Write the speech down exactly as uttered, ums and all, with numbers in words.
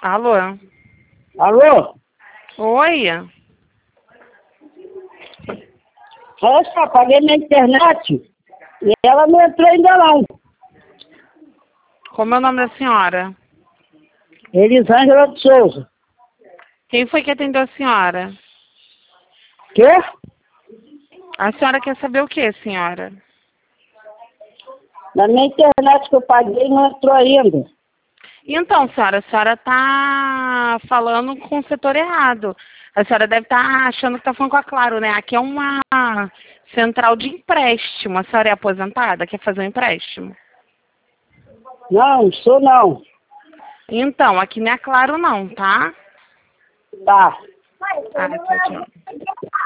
Alô? Alô? Oi? Olha só, paguei na internet e ela não entrou ainda não. Como é o nome da senhora? Elisângela de Souza. Quem foi que atendeu a senhora? Quê? A senhora quer saber o que, senhora? Na minha internet que eu paguei não entrou ainda. Então, senhora, a senhora está falando com o setor errado. A senhora deve estar achando que está falando com a Claro, né? Aqui é uma central de empréstimo. A senhora é aposentada? Quer fazer um empréstimo? Não, sou não. Então, aqui não é Claro não, tá? Tá. Ah, tchau, tchau.